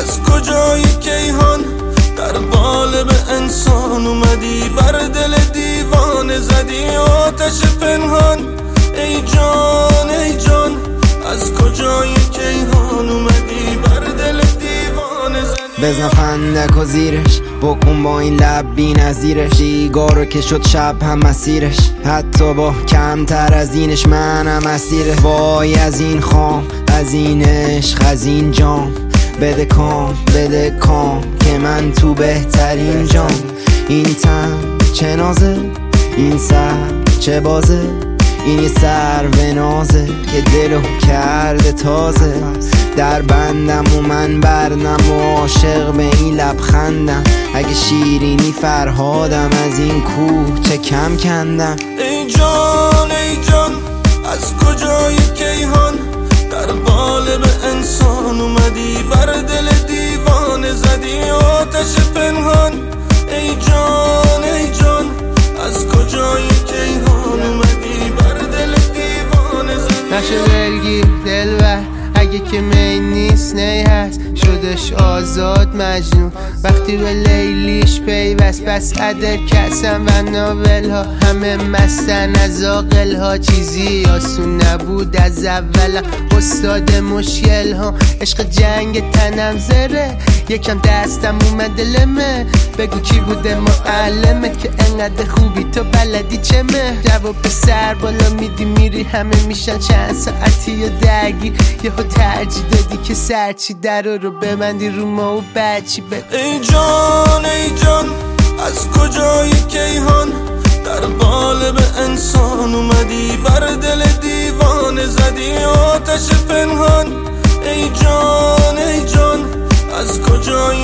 از کجای کیهان در قالب انسان اومدی، بر دل دیوانه زدی آتش پنهان. ای جان ای جان از کجای کیهان اومدی، بر دل دیوانه زدی. بزن فندک و زیرش، بکن با این لب بی نظیرش، دیگارو که شد شب هم مسیرش، حتی با کمتر از اینش منم اسیرش. وای از این خام، از این عشق، از این جام، بده کام که من تو بهترین جام. این تن چه نازه، این سر چه بازه، این یه سر و نازه که دلو کرده تازه. در بندم و من برنم و عاشق به این لبخندم، اگه شیرینی فرهادم از این کوه چه کم کندم. ای جان ای جان از کجای کیهان در قالب انسان اومدی، بر دل دیوانه زدی آتش پنهان. ای جان ای جان از کجای کیهان اومدی، بر دل دیوانه زدی. نشه دلگیر دلبر اگه که می نیست نی هست، شدش آزاد مجنون وقتی به لیلیش پیوست. بس عدد کسم و ناول ها همه مستن از عاقل ها، چیزی آسون نبود از اول استاد مشکل ها. عشق جنگ تنم زره، یکم دستم اومده لمه، بگو کی بوده معلمه که انقدر خوبی تو بلدی چمه. جواب به سر بالا میدی میری همه میشن چند ساعتی و درگیر، یهو ترجیح دادی که سرچی در رو ببندی رو ما و بچی بگو. ای جان از کجای کیهان در قالب انسان اومدی، بر دل دیوانه زدی آتش پنهان. ای جان از کجای